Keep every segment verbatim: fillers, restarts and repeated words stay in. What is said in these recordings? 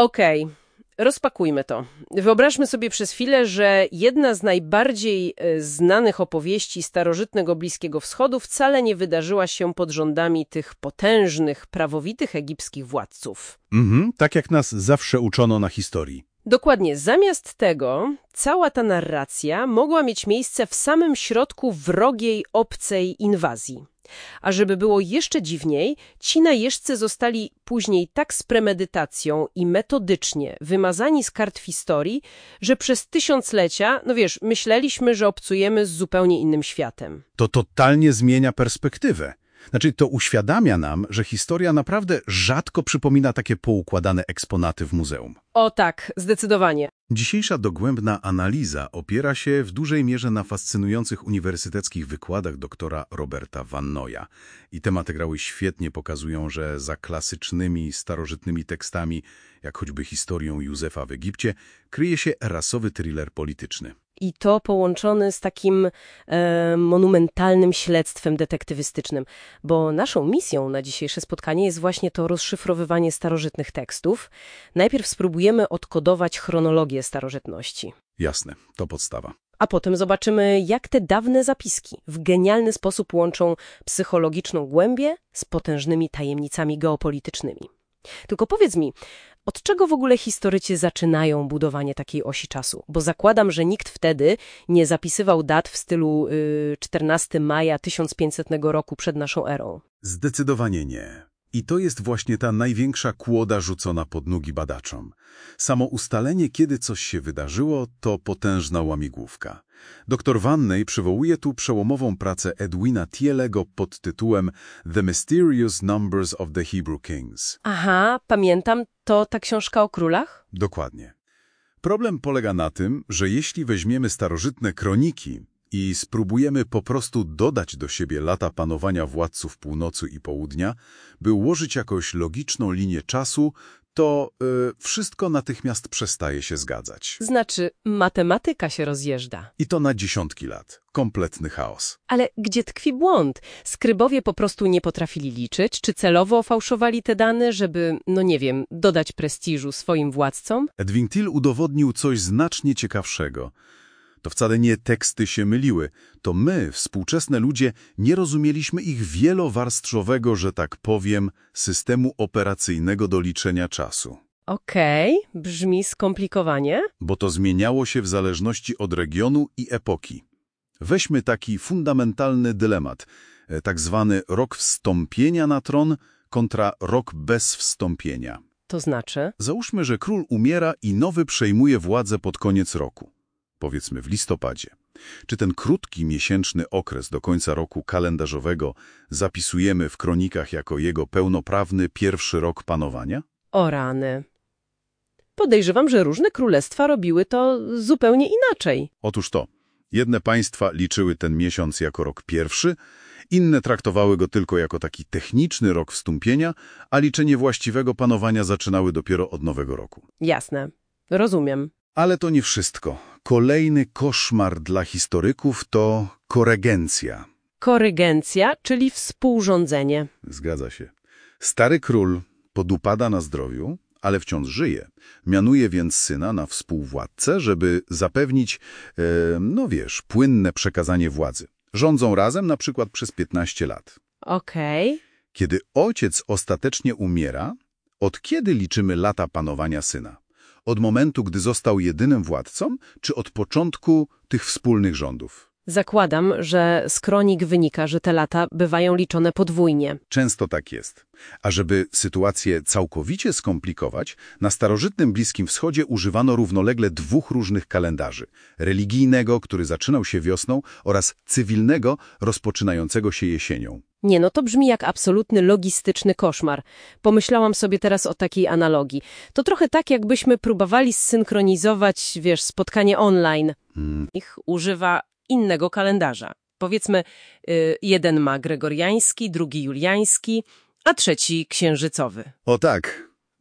Okej, rozpakujmy to. Wyobraźmy sobie przez chwilę, że jedna z najbardziej e, znanych opowieści starożytnego Bliskiego Wschodu wcale nie wydarzyła się pod rządami tych potężnych, prawowitych egipskich władców. Mhm, tak jak nas zawsze uczono na historii. Dokładnie, zamiast tego cała ta narracja mogła mieć miejsce w samym środku wrogiej, obcej inwazji. A żeby było jeszcze dziwniej, ci najeźdźcy zostali później tak z premedytacją i metodycznie wymazani z kart historii, że przez tysiąclecia, no wiesz, myśleliśmy, że obcujemy z zupełnie innym światem. To totalnie zmienia perspektywę. Znaczy, to uświadamia nam, że historia naprawdę rzadko przypomina takie poukładane eksponaty w muzeum. O tak, zdecydowanie. Dzisiejsza dogłębna analiza opiera się w dużej mierze na fascynujących uniwersyteckich wykładach doktora Roberta Van Noya. I te materiały świetnie pokazują, że za klasycznymi, starożytnymi tekstami, jak choćby historią Józefa w Egipcie, kryje się rasowy thriller polityczny. I to połączone z takim e, monumentalnym śledztwem detektywistycznym, bo naszą misją na dzisiejsze spotkanie jest właśnie to rozszyfrowywanie starożytnych tekstów. Najpierw spróbujemy odkodować chronologię starożytności. Jasne, to podstawa. A potem zobaczymy, jak te dawne zapiski w genialny sposób łączą psychologiczną głębię z potężnymi tajemnicami geopolitycznymi. Tylko powiedz mi, od czego w ogóle historycy zaczynają budowanie takiej osi czasu? Bo zakładam, że nikt wtedy nie zapisywał dat w stylu yy, czternastego maja tysiąc pięćsetnego roku przed naszą erą. Zdecydowanie nie. I to jest właśnie ta największa kłoda rzucona pod nogi badaczom. Samo ustalenie, kiedy coś się wydarzyło, to potężna łamigłówka. Doktor Vanney przywołuje tu przełomową pracę Edwina Thielego pod tytułem The Mysterious Numbers of the Hebrew Kings. Aha, pamiętam, to ta książka o królach? Dokładnie. Problem polega na tym, że jeśli weźmiemy starożytne kroniki i spróbujemy po prostu dodać do siebie lata panowania władców północy i południa, by ułożyć jakąś logiczną linię czasu, to y, wszystko natychmiast przestaje się zgadzać. Znaczy, matematyka się rozjeżdża. I to na dziesiątki lat. Kompletny chaos. Ale gdzie tkwi błąd? Skrybowie po prostu nie potrafili liczyć, czy celowo fałszowali te dane, żeby, no nie wiem, dodać prestiżu swoim władcom? Edwin Thiel udowodnił coś znacznie ciekawszego. To wcale nie teksty się myliły, to my, współczesne ludzie, nie rozumieliśmy ich wielowarstwowego, że tak powiem, systemu operacyjnego do liczenia czasu. Okej, okay, brzmi skomplikowanie. Bo to zmieniało się w zależności od regionu i epoki. Weźmy taki fundamentalny dylemat, tak zwany rok wstąpienia na tron kontra rok bez wstąpienia. To znaczy? Załóżmy, że król umiera i nowy przejmuje władzę pod koniec roku. Powiedzmy w listopadzie. Czy ten krótki miesięczny okres do końca roku kalendarzowego zapisujemy w kronikach jako jego pełnoprawny pierwszy rok panowania? O rany. Podejrzewam, że różne królestwa robiły to zupełnie inaczej. Otóż to. Jedne państwa liczyły ten miesiąc jako rok pierwszy, inne traktowały go tylko jako taki techniczny rok wstąpienia, a liczenie właściwego panowania zaczynały dopiero od nowego roku. Jasne. Rozumiem. Ale to nie wszystko. Kolejny koszmar dla historyków to koregencja. Korygencja, czyli współrządzenie. Zgadza się. Stary król podupada na zdrowiu, ale wciąż żyje. Mianuje więc syna na współwładcę, żeby zapewnić, e, no wiesz, płynne przekazanie władzy. Rządzą razem na przykład przez piętnaście lat. Okej. Okay. Kiedy ojciec ostatecznie umiera, od kiedy liczymy lata panowania syna? Od momentu, gdy został jedynym władcą, czy od początku tych wspólnych rządów? Zakładam, że z kronik wynika, że te lata bywają liczone podwójnie. Często tak jest. A żeby sytuację całkowicie skomplikować, na starożytnym Bliskim Wschodzie używano równolegle dwóch różnych kalendarzy. Religijnego, który zaczynał się wiosną, oraz cywilnego, rozpoczynającego się jesienią. Nie, no to brzmi jak absolutny logistyczny koszmar. Pomyślałam sobie teraz o takiej analogii. To trochę tak, jakbyśmy próbowali zsynchronizować, wiesz, spotkanie online. Hmm. Ich używa innego kalendarza. Powiedzmy, yy, jeden ma gregoriański, drugi juliański, a trzeci księżycowy. O tak.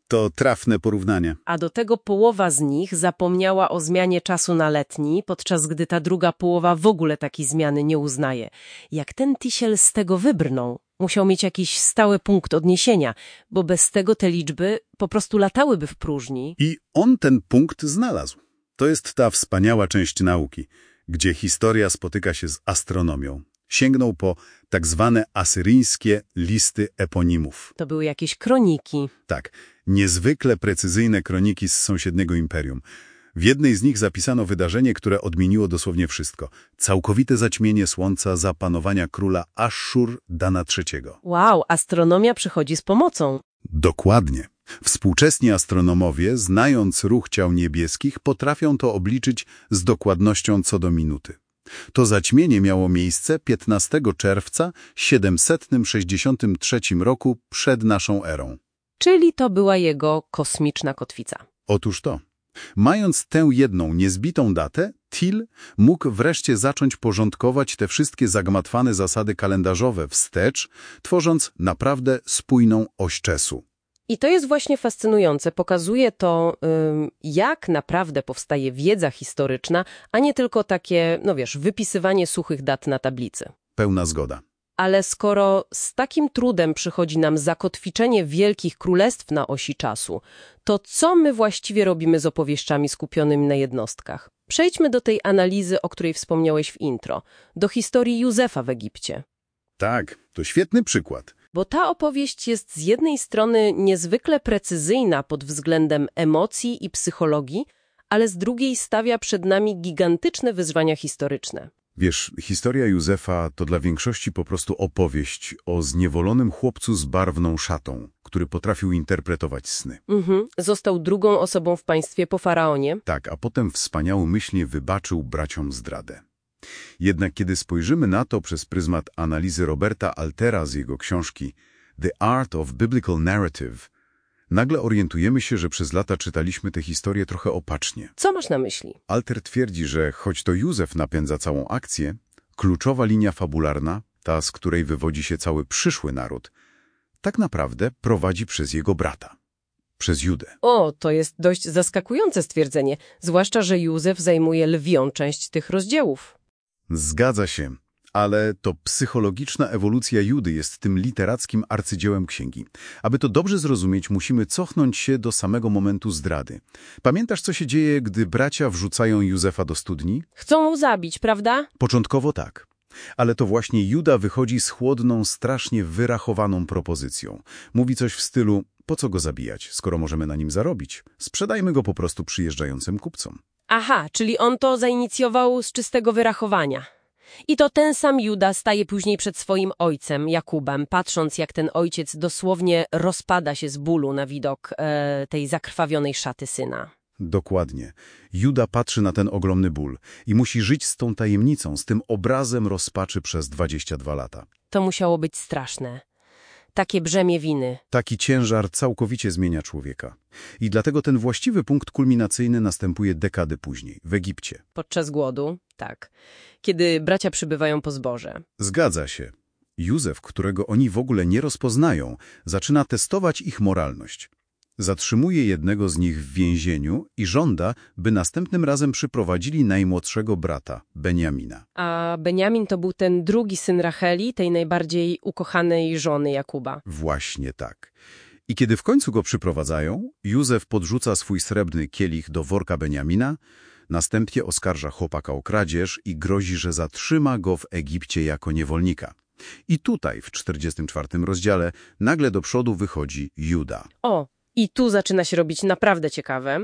To trafne porównanie. A do tego połowa z nich zapomniała o zmianie czasu na letni, podczas gdy ta druga połowa w ogóle takiej zmiany nie uznaje. Jak ten Tisiel z tego wybrnął? Musiał mieć jakiś stały punkt odniesienia, bo bez tego te liczby po prostu latałyby w próżni. I on ten punkt znalazł. To jest ta wspaniała część nauki, gdzie historia spotyka się z astronomią. Sięgnął po tak zwane asyryjskie listy eponimów. To były jakieś kroniki. Tak, niezwykle precyzyjne kroniki z sąsiedniego imperium. W jednej z nich zapisano wydarzenie, które odmieniło dosłownie wszystko. Całkowite zaćmienie słońca za panowania króla Aszszur-Dana trzeciego. Wow, astronomia przychodzi z pomocą. Dokładnie. Współczesni astronomowie, znając ruch ciał niebieskich, potrafią to obliczyć z dokładnością co do minuty. To zaćmienie miało miejsce piętnastego czerwca siedemset sześćdziesiątym trzecim roku przed naszą erą. Czyli to była jego kosmiczna kotwica. Otóż to. Mając tę jedną niezbitą datę, Till mógł wreszcie zacząć porządkować te wszystkie zagmatwane zasady kalendarzowe wstecz, tworząc naprawdę spójną oś czasu. I to jest właśnie fascynujące. Pokazuje to, ym, jak naprawdę powstaje wiedza historyczna, a nie tylko takie, no wiesz, wypisywanie suchych dat na tablicy. Pełna zgoda. Ale skoro z takim trudem przychodzi nam zakotwiczenie wielkich królestw na osi czasu, to co my właściwie robimy z opowieściami skupionymi na jednostkach? Przejdźmy do tej analizy, o której wspomniałeś w intro, do historii Józefa w Egipcie. Tak, to świetny przykład. Bo ta opowieść jest z jednej strony niezwykle precyzyjna pod względem emocji i psychologii, ale z drugiej stawia przed nami gigantyczne wyzwania historyczne. Wiesz, historia Józefa to dla większości po prostu opowieść o zniewolonym chłopcu z barwną szatą, który potrafił interpretować sny. Mhm. Został drugą osobą w państwie po faraonie. Tak, a potem wspaniałomyślnie wybaczył braciom zdradę. Jednak kiedy spojrzymy na to przez pryzmat analizy Roberta Altera z jego książki The Art of Biblical Narrative, nagle orientujemy się, że przez lata czytaliśmy tę historię trochę opacznie. Co masz na myśli? Alter twierdzi, że choć to Józef napędza całą akcję, kluczowa linia fabularna, ta z której wywodzi się cały przyszły naród, tak naprawdę prowadzi przez jego brata, przez Judę. O, to jest dość zaskakujące stwierdzenie, zwłaszcza, że Józef zajmuje lwią część tych rozdziałów. Zgadza się, ale to psychologiczna ewolucja Judy jest tym literackim arcydziełem księgi. Aby to dobrze zrozumieć, musimy cofnąć się do samego momentu zdrady. Pamiętasz, co się dzieje, gdy bracia wrzucają Józefa do studni? Chcą mu zabić, prawda? Początkowo tak. Ale to właśnie Juda wychodzi z chłodną, strasznie wyrachowaną propozycją. Mówi coś w stylu, po co go zabijać, skoro możemy na nim zarobić? Sprzedajmy go po prostu przyjeżdżającym kupcom. Aha, czyli on to zainicjował z czystego wyrachowania. I to ten sam Juda staje później przed swoim ojcem, Jakubem, patrząc jak ten ojciec dosłownie rozpada się z bólu na widok e, tej zakrwawionej szaty syna. Dokładnie. Juda patrzy na ten ogromny ból i musi żyć z tą tajemnicą, z tym obrazem rozpaczy przez dwadzieścia dwa lata. To musiało być straszne. Takie brzemię winy. Taki ciężar całkowicie zmienia człowieka. I dlatego ten właściwy punkt kulminacyjny następuje dekady później, w Egipcie. Podczas głodu, tak. Kiedy bracia przybywają po zboże. Zgadza się. Józef, którego oni w ogóle nie rozpoznają, zaczyna testować ich moralność. Zatrzymuje jednego z nich w więzieniu i żąda, by następnym razem przyprowadzili najmłodszego brata, Beniamina. A Beniamin to był ten drugi syn Racheli, tej najbardziej ukochanej żony Jakuba. Właśnie tak. I kiedy w końcu go przyprowadzają, Józef podrzuca swój srebrny kielich do worka Beniamina, następnie oskarża chłopaka o kradzież i grozi, że zatrzyma go w Egipcie jako niewolnika. I tutaj, w czterdziestym czwartym rozdziale, nagle do przodu wychodzi Juda. O! I tu zaczyna się robić naprawdę ciekawe,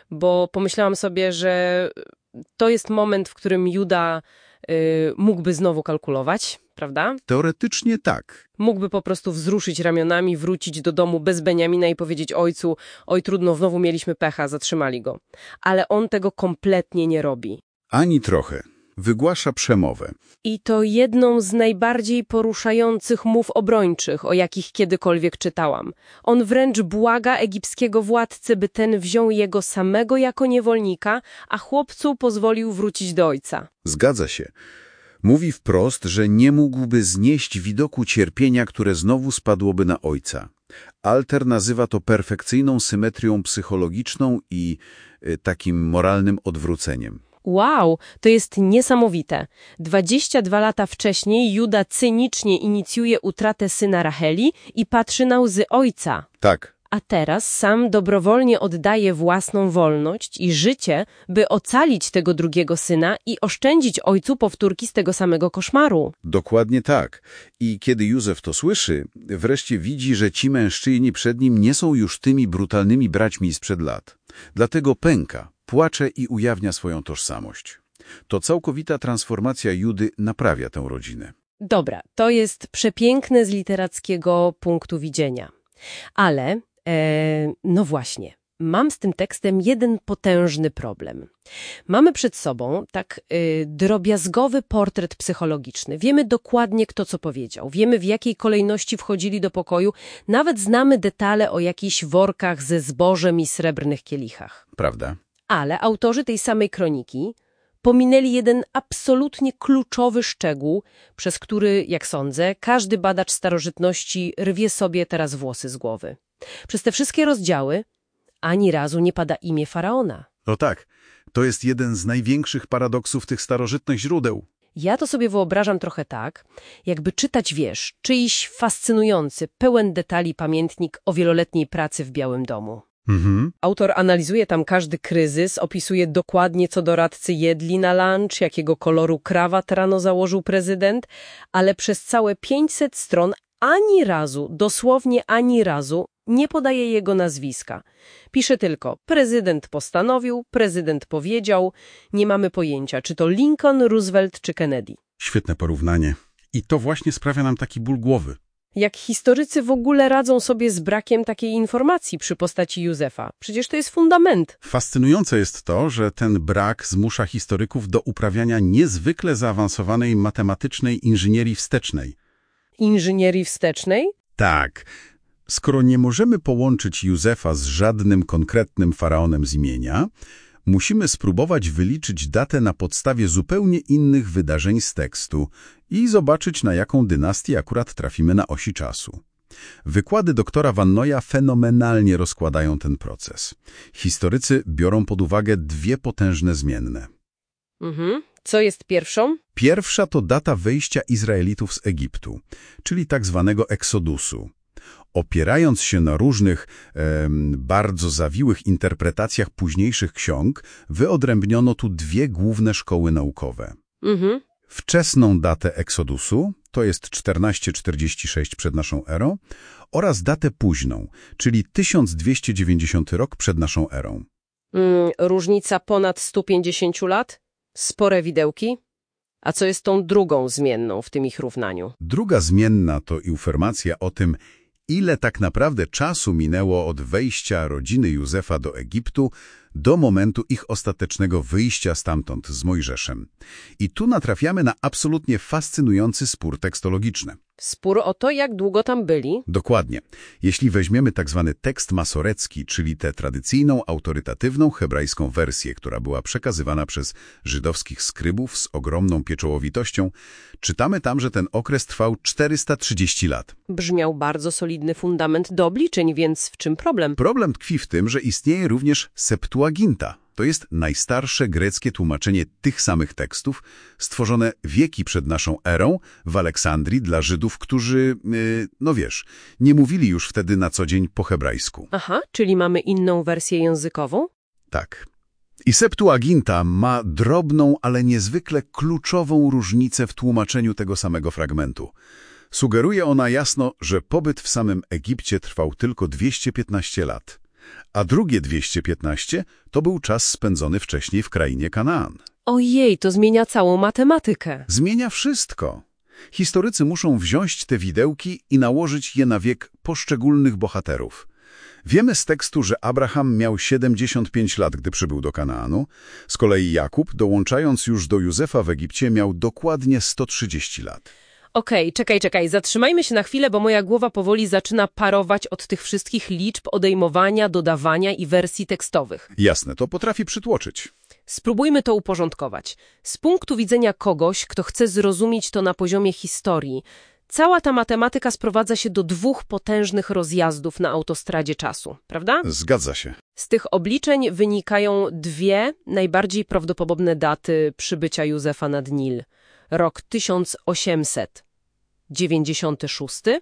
bo pomyślałam sobie, że to jest moment, w którym Juda y, mógłby znowu kalkulować, prawda? Teoretycznie tak. Mógłby po prostu wzruszyć ramionami, wrócić do domu bez Beniamina i powiedzieć ojcu, oj trudno, znowu mieliśmy pecha, zatrzymali go. Ale on tego kompletnie nie robi. Ani trochę. Wygłasza przemowę. I to jedną z najbardziej poruszających mów obrończych, o jakich kiedykolwiek czytałam. On wręcz błaga egipskiego władcy, by ten wziął jego samego jako niewolnika, a chłopcu pozwolił wrócić do ojca. Zgadza się. Mówi wprost, że nie mógłby znieść widoku cierpienia, które znowu spadłoby na ojca. Alter nazywa to perfekcyjną symetrią psychologiczną i y, takim moralnym odwróceniem. Wow, to jest niesamowite. dwadzieścia dwa lata wcześniej Juda cynicznie inicjuje utratę syna Racheli i patrzy na łzy ojca. Tak. A teraz sam dobrowolnie oddaje własną wolność i życie, by ocalić tego drugiego syna i oszczędzić ojcu powtórki z tego samego koszmaru. Dokładnie tak. I kiedy Józef to słyszy, wreszcie widzi, że ci mężczyźni przed nim nie są już tymi brutalnymi braćmi sprzed lat. Dlatego pęka, płacze i ujawnia swoją tożsamość. To całkowita transformacja Judy naprawia tę rodzinę. Dobra, to jest przepiękne z literackiego punktu widzenia. Ale, e, no właśnie, mam z tym tekstem jeden potężny problem. Mamy przed sobą tak y, drobiazgowy portret psychologiczny. Wiemy dokładnie, kto co powiedział. Wiemy, w jakiej kolejności wchodzili do pokoju. Nawet znamy detale o jakichś workach ze zbożem i srebrnych kielichach. Prawda? Ale autorzy tej samej kroniki pominęli jeden absolutnie kluczowy szczegół, przez który, jak sądzę, każdy badacz starożytności rwie sobie teraz włosy z głowy. Przez te wszystkie rozdziały ani razu nie pada imię Faraona. No tak, to jest jeden z największych paradoksów tych starożytnych źródeł. Ja to sobie wyobrażam trochę tak, jakby czytać, wiesz, czyjś fascynujący, pełen detali pamiętnik o wieloletniej pracy w Białym Domu. Mhm. Autor analizuje tam każdy kryzys, opisuje dokładnie, co doradcy jedli na lunch, jakiego koloru krawat rano założył prezydent, ale przez całe pięćset stron ani razu, dosłownie ani razu, nie podaje jego nazwiska. Pisze tylko, prezydent postanowił, prezydent powiedział, nie mamy pojęcia, czy to Lincoln, Roosevelt czy Kennedy. Świetne porównanie. I to właśnie sprawia nam taki ból głowy. Jak historycy w ogóle radzą sobie z brakiem takiej informacji przy postaci Józefa? Przecież to jest fundament. Fascynujące jest to, że ten brak zmusza historyków do uprawiania niezwykle zaawansowanej matematycznej inżynierii wstecznej. Inżynierii wstecznej? Tak. Skoro nie możemy połączyć Józefa z żadnym konkretnym faraonem z imienia, musimy spróbować wyliczyć datę na podstawie zupełnie innych wydarzeń z tekstu i zobaczyć, na jaką dynastię akurat trafimy na osi czasu. Wykłady doktora Vannoya fenomenalnie rozkładają ten proces. Historycy biorą pod uwagę dwie potężne zmienne. Mhm. Co jest pierwszą? Pierwsza to data wyjścia Izraelitów z Egiptu, czyli tak zwanego eksodusu. Opierając się na różnych, e, bardzo zawiłych interpretacjach późniejszych ksiąg, wyodrębniono tu dwie główne szkoły naukowe. Mhm. Wczesną datę eksodusu, to jest czternaście czterdzieści sześć przed naszą erą, oraz datę późną, czyli tysiąc dwieście dziewięćdziesiąty rok przed naszą erą. Mm, różnica ponad sto pięćdziesiąt lat? Spore widełki? A co jest tą drugą zmienną w tym ich równaniu? Druga zmienna to informacja o tym, ile tak naprawdę czasu minęło od wejścia rodziny Józefa do Egiptu do momentu ich ostatecznego wyjścia stamtąd z Mojżeszem. I tu natrafiamy na absolutnie fascynujący spór tekstologiczny. Spór o to, jak długo tam byli? Dokładnie. Jeśli weźmiemy tak zwany tekst masorecki, czyli tę tradycyjną, autorytatywną hebrajską wersję, która była przekazywana przez żydowskich skrybów z ogromną pieczołowitością, czytamy tam, że ten okres trwał czterysta trzydzieści lat. Brzmiał bardzo solidny fundament do obliczeń, więc w czym problem? Problem tkwi w tym, że istnieje również Septuaginta. To jest najstarsze greckie tłumaczenie tych samych tekstów, stworzone wieki przed naszą erą w Aleksandrii dla Żydów, którzy, yy, no wiesz, nie mówili już wtedy na co dzień po hebrajsku. Aha, czyli mamy inną wersję językową? Tak. I Septuaginta ma drobną, ale niezwykle kluczową różnicę w tłumaczeniu tego samego fragmentu. Sugeruje ona jasno, że pobyt w samym Egipcie trwał tylko dwieście piętnaście lat. A drugie dwieście piętnaście to był czas spędzony wcześniej w krainie Kanaan. Ojej, to zmienia całą matematykę. Zmienia wszystko. Historycy muszą wziąć te widełki i nałożyć je na wiek poszczególnych bohaterów. Wiemy z tekstu, że Abraham miał siedemdziesiąt pięć lat, gdy przybył do Kanaanu. Z kolei Jakub, dołączając już do Józefa w Egipcie, miał dokładnie sto trzydzieści lat. Okej, okay, czekaj, czekaj, zatrzymajmy się na chwilę, bo moja głowa powoli zaczyna parować od tych wszystkich liczb, odejmowania, dodawania i wersji tekstowych. Jasne, to potrafi przytłoczyć. Spróbujmy to uporządkować. Z punktu widzenia kogoś, kto chce zrozumieć to na poziomie historii, cała ta matematyka sprowadza się do dwóch potężnych rozjazdów na autostradzie czasu, prawda? Zgadza się. Z tych obliczeń wynikają dwie najbardziej prawdopodobne daty przybycia Józefa nad Nil. Rok tysiąc osiemset dziewięćdziesiąty szósty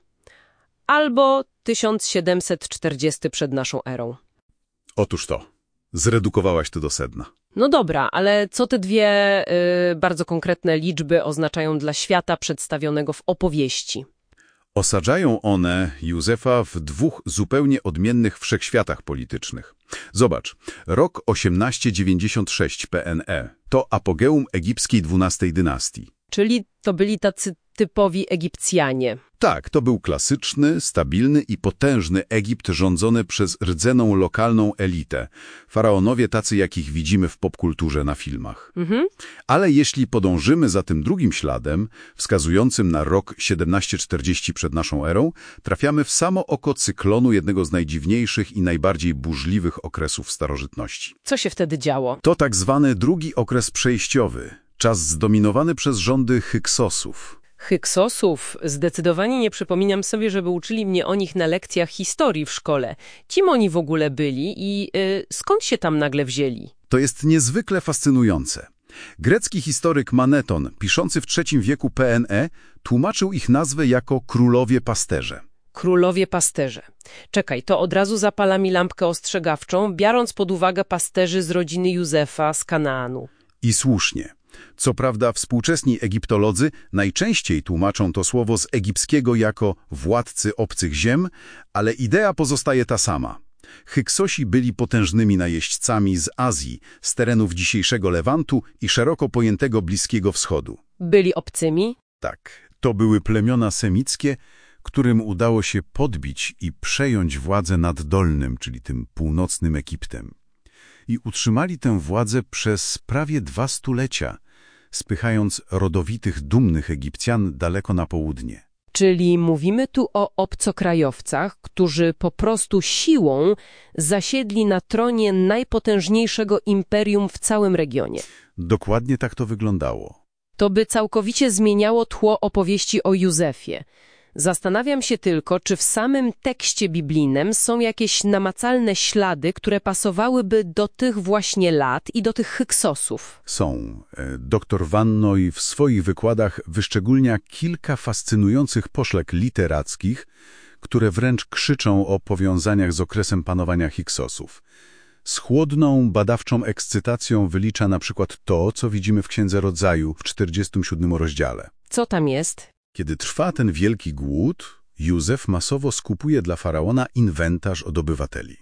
albo tysiąc siedemset czterdziesty przed naszą erą. Otóż to. Zredukowałaś to do sedna. No dobra, ale co te dwie y, bardzo konkretne liczby oznaczają dla świata przedstawionego w opowieści? Osadzają one Józefa w dwóch zupełnie odmiennych wszechświatach politycznych. Zobacz, rok osiemnaście dziewięćdziesiąt sześć P N E to apogeum egipskiej dwunastej dynastii. Czyli to byli tacy typowi Egipcjanie. Tak, to był klasyczny, stabilny i potężny Egipt rządzony przez rdzenną lokalną elitę. Faraonowie tacy, jakich widzimy w popkulturze na filmach. Mhm. Ale jeśli podążymy za tym drugim śladem, wskazującym na rok siedemnaście czterdzieści przed naszą erą, trafiamy w samo oko cyklonu jednego z najdziwniejszych i najbardziej burzliwych okresów starożytności. Co się wtedy działo? To tak zwany drugi okres przejściowy, czas zdominowany przez rządy Hyksosów. Hyksosów zdecydowanie nie przypominam sobie, żeby uczyli mnie o nich na lekcjach historii w szkole. Kim oni w ogóle byli i y, skąd się tam nagle wzięli? To jest niezwykle fascynujące. Grecki historyk Maneton, piszący w trzecim wieku P N E, tłumaczył ich nazwę jako królowie pasterze. Królowie pasterze. Czekaj, to od razu zapala mi lampkę ostrzegawczą, biorąc pod uwagę pasterzy z rodziny Józefa z Kanaanu. I słusznie. Co prawda współczesni egiptolodzy najczęściej tłumaczą to słowo z egipskiego jako władcy obcych ziem, ale idea pozostaje ta sama. Hyksosi byli potężnymi najeźdźcami z Azji, z terenów dzisiejszego Lewantu i szeroko pojętego Bliskiego Wschodu. Byli obcymi? Tak, to były plemiona semickie, którym udało się podbić i przejąć władzę nad Dolnym, czyli tym północnym Egiptem. I utrzymali tę władzę przez prawie dwa stulecia, spychając rodowitych, dumnych Egipcjan daleko na południe. Czyli mówimy tu o obcokrajowcach, którzy po prostu siłą zasiedli na tronie najpotężniejszego imperium w całym regionie. Dokładnie tak to wyglądało. To by całkowicie zmieniało tło opowieści o Józefie. Zastanawiam się tylko, czy w samym tekście biblijnym są jakieś namacalne ślady, które pasowałyby do tych właśnie lat i do tych Hyksosów. Są. Doktor Vannoy w swoich wykładach wyszczególnia kilka fascynujących poszlak literackich, które wręcz krzyczą o powiązaniach z okresem panowania Hyksosów. Z chłodną, badawczą ekscytacją wylicza na przykład to, co widzimy w Księdze Rodzaju w czterdziestym siódmym rozdziale. Co tam jest? Kiedy trwa ten wielki głód, Józef masowo skupuje dla faraona inwentarz od obywateli.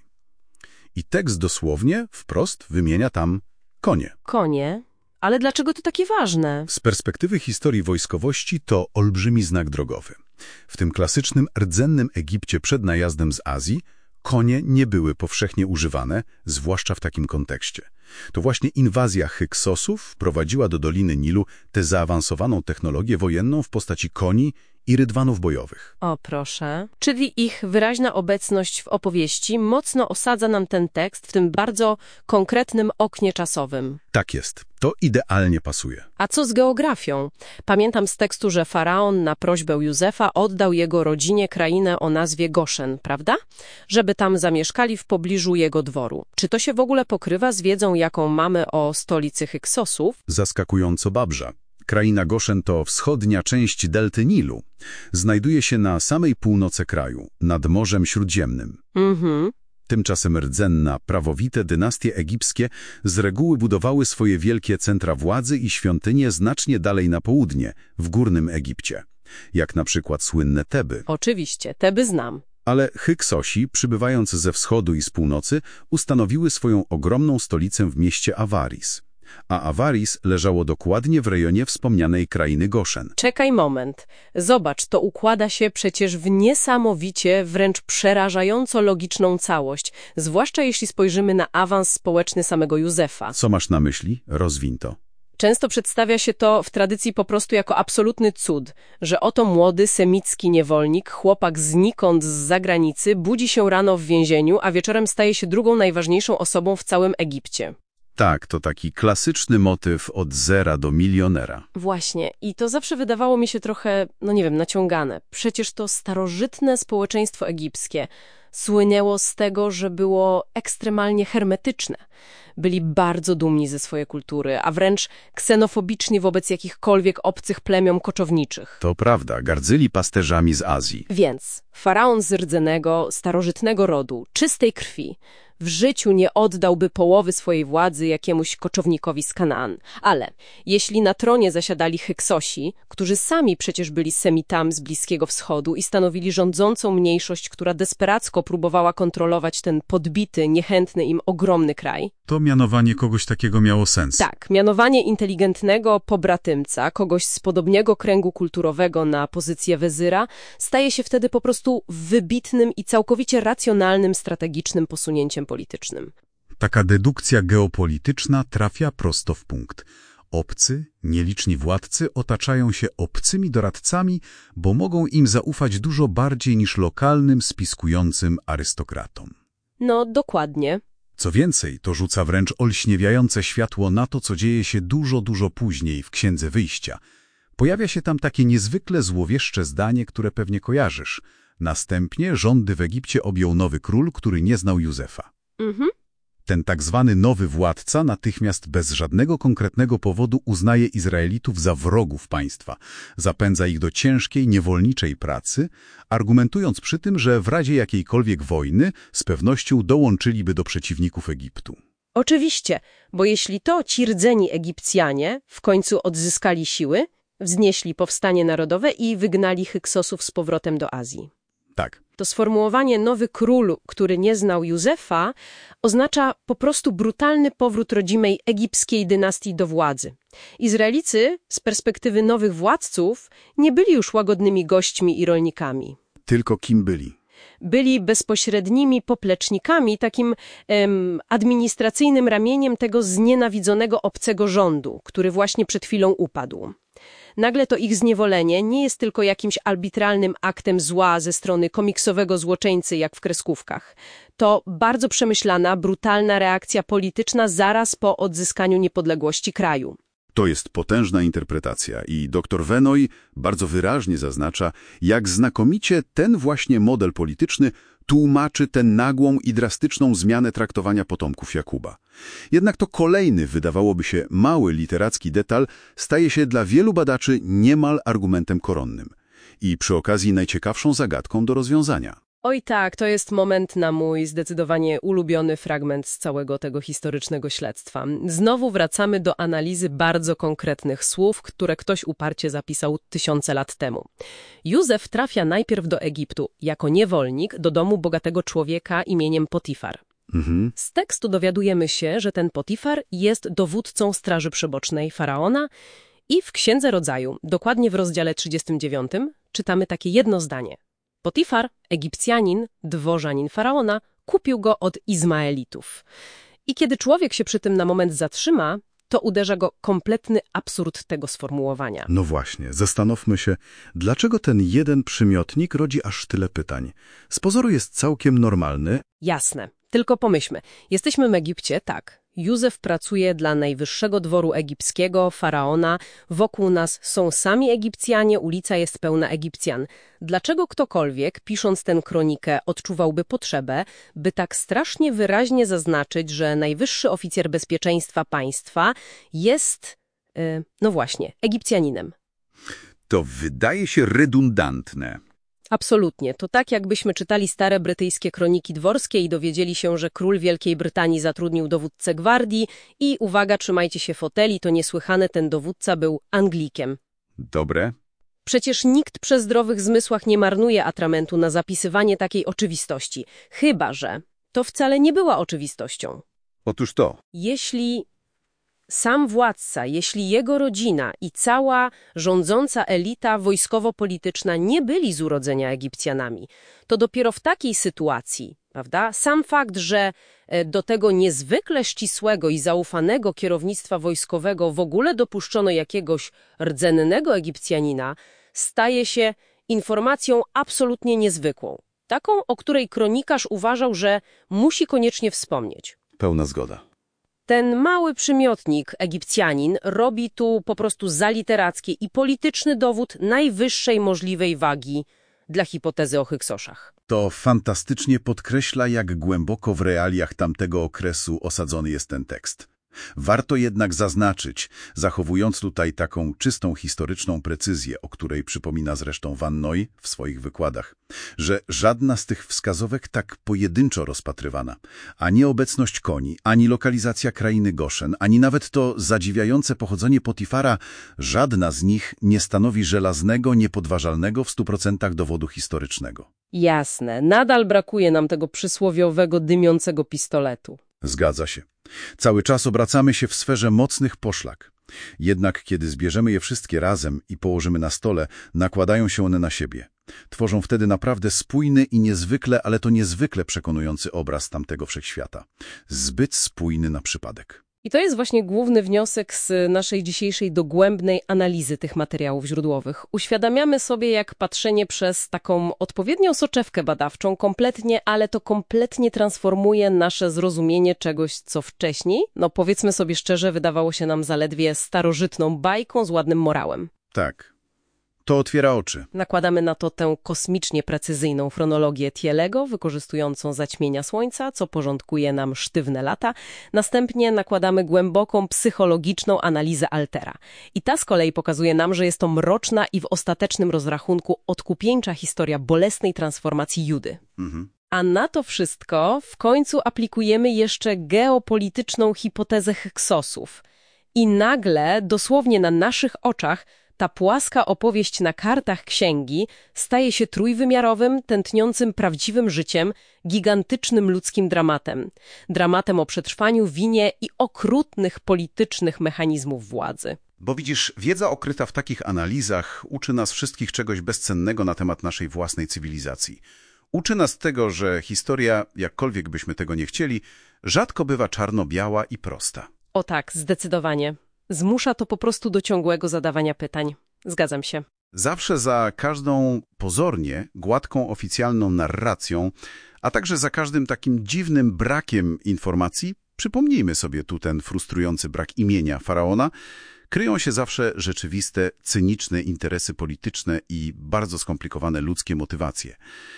I tekst dosłownie, wprost, wymienia tam konie. Konie? Ale dlaczego to takie ważne? Z perspektywy historii wojskowości to olbrzymi znak drogowy. W tym klasycznym, rdzennym Egipcie przed najazdem z Azji konie nie były powszechnie używane, zwłaszcza w takim kontekście. To właśnie inwazja Hyksosów wprowadziła do Doliny Nilu tę zaawansowaną technologię wojenną w postaci koni i rydwanów bojowych. O proszę. Czyli ich wyraźna obecność w opowieści mocno osadza nam ten tekst w tym bardzo konkretnym oknie czasowym. Tak jest. To idealnie pasuje. A co z geografią? Pamiętam z tekstu, że faraon na prośbę Józefa oddał jego rodzinie krainę o nazwie Goszen, prawda? Żeby tam zamieszkali w pobliżu jego dworu. Czy to się w ogóle pokrywa z wiedzą, jaką mamy o stolicy Hyksosów? Zaskakująco babrza. Kraina Goszen to wschodnia część delty Nilu. Znajduje się na samej północy kraju, nad Morzem Śródziemnym. Mhm. Tymczasem rdzenna, prawowite dynastie egipskie z reguły budowały swoje wielkie centra władzy i świątynie znacznie dalej na południe, w Górnym Egipcie. Jak na przykład słynne Teby. Oczywiście, Teby znam. Ale Hyksosi, przybywając ze wschodu i z północy, ustanowiły swoją ogromną stolicę w mieście Awaris. A Awaris leżało dokładnie w rejonie wspomnianej krainy Goszen. Czekaj moment. Zobacz, to układa się przecież w niesamowicie, wręcz przerażająco logiczną całość, zwłaszcza jeśli spojrzymy na awans społeczny samego Józefa. Co masz na myśli? Rozwiń to. Często przedstawia się to w tradycji po prostu jako absolutny cud, że oto młody, semicki niewolnik, chłopak znikąd z zagranicy, budzi się rano w więzieniu, a wieczorem staje się drugą najważniejszą osobą w całym Egipcie. Tak, to taki klasyczny motyw od zera do milionera. Właśnie. I to zawsze wydawało mi się trochę, no nie wiem, naciągane. Przecież to starożytne społeczeństwo egipskie słynęło z tego, że było ekstremalnie hermetyczne. Byli bardzo dumni ze swojej kultury, a wręcz ksenofobiczni wobec jakichkolwiek obcych plemion koczowniczych. To prawda, gardzyli pasterzami z Azji. Więc faraon z rdzennego, starożytnego rodu, czystej krwi, w życiu nie oddałby połowy swojej władzy jakiemuś koczownikowi z Kanaan. Ale jeśli na tronie zasiadali Hyksosi, którzy sami przecież byli Semitami z Bliskiego Wschodu i stanowili rządzącą mniejszość, która desperacko próbowała kontrolować ten podbity, niechętny im ogromny kraj. To mianowanie kogoś takiego miało sens. Tak, mianowanie inteligentnego pobratymca, kogoś z podobnego kręgu kulturowego na pozycję wezyra, staje się wtedy po prostu wybitnym i całkowicie racjonalnym, strategicznym posunięciem politycznym. Taka dedukcja geopolityczna trafia prosto w punkt. Obcy, nieliczni władcy otaczają się obcymi doradcami, bo mogą im zaufać dużo bardziej niż lokalnym, spiskującym arystokratom. No, dokładnie. Co więcej, to rzuca wręcz olśniewiające światło na to, co dzieje się dużo, dużo później w Księdze Wyjścia. Pojawia się tam takie niezwykle złowieszcze zdanie, które pewnie kojarzysz. Następnie rządy w Egipcie objął nowy król, który nie znał Józefa. Mhm. Ten tak zwany nowy władca natychmiast bez żadnego konkretnego powodu uznaje Izraelitów za wrogów państwa, zapędza ich do ciężkiej, niewolniczej pracy, argumentując przy tym, że w razie jakiejkolwiek wojny z pewnością dołączyliby do przeciwników Egiptu. Oczywiście, bo jeśli to ci rdzeni Egipcjanie w końcu odzyskali siły, wznieśli powstanie narodowe i wygnali Hyksosów z powrotem do Azji. Tak. To sformułowanie nowy król, który nie znał Józefa, oznacza po prostu brutalny powrót rodzimej egipskiej dynastii do władzy. Izraelicy z perspektywy nowych władców nie byli już łagodnymi gośćmi i rolnikami. Tylko kim byli? Byli bezpośrednimi poplecznikami, takim em, administracyjnym ramieniem tego znienawidzonego obcego rządu, który właśnie przed chwilą upadł. Nagle to ich zniewolenie nie jest tylko jakimś arbitralnym aktem zła ze strony komiksowego złoczyńcy, jak w kreskówkach. To bardzo przemyślana, brutalna reakcja polityczna zaraz po odzyskaniu niepodległości kraju. To jest potężna interpretacja i dr Venoy bardzo wyraźnie zaznacza, jak znakomicie ten właśnie model polityczny tłumaczy tę nagłą i drastyczną zmianę traktowania potomków Jakuba. Jednak to kolejny, wydawałoby się, mały literacki detal staje się dla wielu badaczy niemal argumentem koronnym i przy okazji najciekawszą zagadką do rozwiązania. Oj tak, to jest moment na mój zdecydowanie ulubiony fragment z całego tego historycznego śledztwa. Znowu wracamy do analizy bardzo konkretnych słów, które ktoś uparcie zapisał tysiące lat temu. Józef trafia najpierw do Egiptu jako niewolnik do domu bogatego człowieka imieniem Potifar. Mhm. Z tekstu dowiadujemy się, że ten Potifar jest dowódcą straży przybocznej faraona i w Księdze Rodzaju, dokładnie w rozdziale trzydziestym dziewiątym, czytamy takie jedno zdanie. Potifar, Egipcjanin, dworzanin faraona, kupił go od Izmaelitów. I kiedy człowiek się przy tym na moment zatrzyma, to uderza go kompletny absurd tego sformułowania. No właśnie, zastanówmy się, dlaczego ten jeden przymiotnik rodzi aż tyle pytań. Z pozoru jest całkiem normalny. Jasne, tylko pomyślmy. Jesteśmy w Egipcie, tak. Józef pracuje dla najwyższego dworu egipskiego, faraona. Wokół nas są sami Egipcjanie, ulica jest pełna Egipcjan. Dlaczego ktokolwiek, pisząc tę kronikę, odczuwałby potrzebę, by tak strasznie wyraźnie zaznaczyć, że najwyższy oficer bezpieczeństwa państwa jest, yy, no właśnie, Egipcjaninem? To wydaje się redundantne. Absolutnie. To tak, jakbyśmy czytali stare brytyjskie kroniki dworskie i dowiedzieli się, że król Wielkiej Brytanii zatrudnił dowódcę gwardii i, uwaga, trzymajcie się foteli, to niesłychane, ten dowódca był Anglikiem. Dobre. Przecież nikt przy zdrowych zmysłach nie marnuje atramentu na zapisywanie takiej oczywistości. Chyba że to wcale nie była oczywistością. Otóż to. Jeśli sam władca, jeśli jego rodzina i cała rządząca elita wojskowo-polityczna nie byli z urodzenia Egipcjanami, to dopiero w takiej sytuacji, prawda, sam fakt, że do tego niezwykle ścisłego i zaufanego kierownictwa wojskowego w ogóle dopuszczono jakiegoś rdzennego Egipcjanina, staje się informacją absolutnie niezwykłą. Taką, o której kronikarz uważał, że musi koniecznie wspomnieć. Pełna zgoda. Ten mały przymiotnik Egipcjanin robi tu po prostu za literackie i polityczny dowód najwyższej możliwej wagi dla hipotezy o Hyksoszach. To fantastycznie podkreśla, jak głęboko w realiach tamtego okresu osadzony jest ten tekst. Warto jednak zaznaczyć, zachowując tutaj taką czystą historyczną precyzję, o której przypomina zresztą Van Noy w swoich wykładach, że żadna z tych wskazówek tak pojedynczo rozpatrywana, ani obecność koni, ani lokalizacja krainy Goszen, ani nawet to zadziwiające pochodzenie Potifara, żadna z nich nie stanowi żelaznego, niepodważalnego w stu procentach dowodu historycznego. Jasne, nadal brakuje nam tego przysłowiowego dymiącego pistoletu. Zgadza się. Cały czas obracamy się w sferze mocnych poszlak. Jednak kiedy zbierzemy je wszystkie razem i położymy na stole, nakładają się one na siebie. Tworzą wtedy naprawdę spójny i niezwykle, ale to niezwykle przekonujący obraz tamtego wszechświata. Zbyt spójny na przypadek. I to jest właśnie główny wniosek z naszej dzisiejszej dogłębnej analizy tych materiałów źródłowych. Uświadamiamy sobie, jak patrzenie przez taką odpowiednią soczewkę badawczą kompletnie, ale to kompletnie transformuje nasze zrozumienie czegoś, co wcześniej, no powiedzmy sobie szczerze, wydawało się nam zaledwie starożytną bajką z ładnym morałem. Tak. To otwiera oczy. Nakładamy na to tę kosmicznie precyzyjną chronologię Thielego, wykorzystującą zaćmienia Słońca, co porządkuje nam sztywne lata. Następnie nakładamy głęboką psychologiczną analizę Altera. I ta z kolei pokazuje nam, że jest to mroczna i w ostatecznym rozrachunku odkupieńcza historia bolesnej transformacji Judy. Mhm. A na to wszystko w końcu aplikujemy jeszcze geopolityczną hipotezę Hyksosów. I nagle, dosłownie na naszych oczach, ta płaska opowieść na kartach księgi staje się trójwymiarowym, tętniącym prawdziwym życiem, gigantycznym ludzkim dramatem. Dramatem o przetrwaniu, winie i okrutnych politycznych mechanizmów władzy. Bo widzisz, wiedza okryta w takich analizach uczy nas wszystkich czegoś bezcennego na temat naszej własnej cywilizacji. Uczy nas tego, że historia, jakkolwiek byśmy tego nie chcieli, rzadko bywa czarno-biała i prosta. O tak, zdecydowanie. Zmusza to po prostu do ciągłego zadawania pytań. Zgadzam się. Zawsze za każdą pozornie gładką oficjalną narracją, a także za każdym takim dziwnym brakiem informacji, przypomnijmy sobie tu ten frustrujący brak imienia faraona, kryją się zawsze rzeczywiste, cyniczne interesy polityczne i bardzo skomplikowane ludzkie motywacje.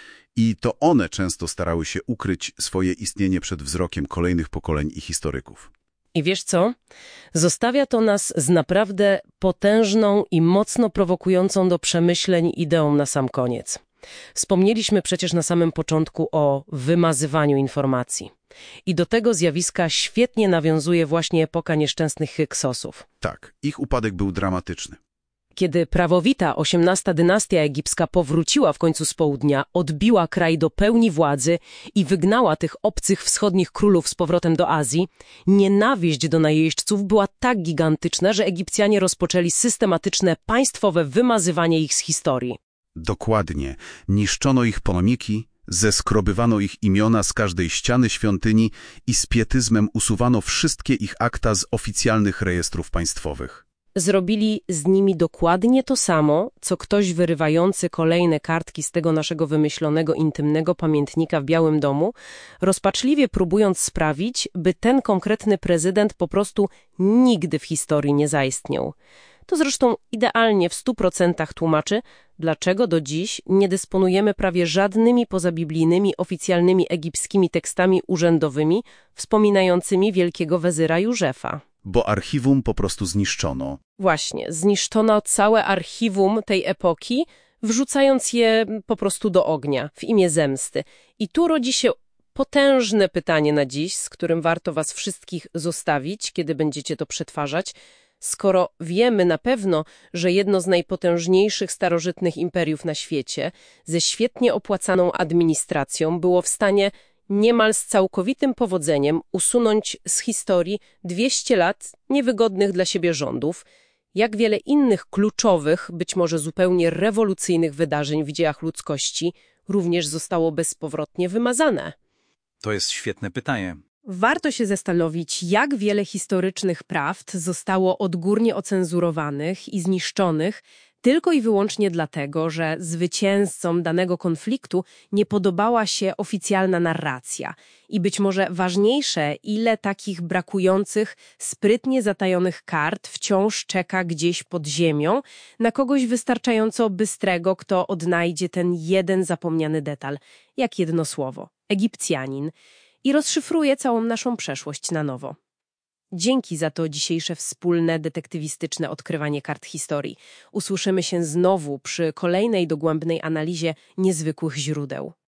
I to one często starały się ukryć swoje istnienie przed wzrokiem kolejnych pokoleń i historyków. I wiesz co? Zostawia to nas z naprawdę potężną i mocno prowokującą do przemyśleń ideą na sam koniec. Wspomnieliśmy przecież na samym początku o wymazywaniu informacji. I do tego zjawiska świetnie nawiązuje właśnie epoka nieszczęsnych Hyksosów. Tak, ich upadek był dramatyczny. Kiedy prawowita osiemnasta dynastia egipska powróciła w końcu z południa, odbiła kraj do pełni władzy i wygnała tych obcych wschodnich królów z powrotem do Azji, nienawiść do najeźdźców była tak gigantyczna, że Egipcjanie rozpoczęli systematyczne państwowe wymazywanie ich z historii. Dokładnie. Niszczono ich pomniki, zeskrobywano ich imiona z każdej ściany świątyni i z pietyzmem usuwano wszystkie ich akta z oficjalnych rejestrów państwowych. Zrobili z nimi dokładnie to samo, co ktoś wyrywający kolejne kartki z tego naszego wymyślonego intymnego pamiętnika w Białym Domu, rozpaczliwie próbując sprawić, by ten konkretny prezydent po prostu nigdy w historii nie zaistniał. To zresztą idealnie w stu procentach tłumaczy, dlaczego do dziś nie dysponujemy prawie żadnymi pozabiblijnymi oficjalnymi egipskimi tekstami urzędowymi wspominającymi wielkiego wezyra Józefa. Bo archiwum po prostu zniszczono. Właśnie, zniszczono całe archiwum tej epoki, wrzucając je po prostu do ognia w imię zemsty. I tu rodzi się potężne pytanie na dziś, z którym warto was wszystkich zostawić, kiedy będziecie to przetwarzać. Skoro wiemy na pewno, że jedno z najpotężniejszych starożytnych imperiów na świecie, ze świetnie opłacaną administracją, było w stanie niemal z całkowitym powodzeniem usunąć z historii dwieście lat niewygodnych dla siebie rządów, jak wiele innych kluczowych, być może zupełnie rewolucyjnych wydarzeń w dziejach ludzkości również zostało bezpowrotnie wymazane. To jest świetne pytanie. Warto się zastanowić, jak wiele historycznych prawd zostało odgórnie ocenzurowanych i zniszczonych Tylko i wyłącznie dlatego, że zwycięzcom danego konfliktu nie podobała się oficjalna narracja i być może ważniejsze, ile takich brakujących, sprytnie zatajonych kart wciąż czeka gdzieś pod ziemią na kogoś wystarczająco bystrego, kto odnajdzie ten jeden zapomniany detal, jak jedno słowo, Egipcjanin, i rozszyfruje całą naszą przeszłość na nowo. Dzięki za to dzisiejsze wspólne detektywistyczne odkrywanie kart historii. Usłyszymy się znowu przy kolejnej dogłębnej analizie niezwykłych źródeł.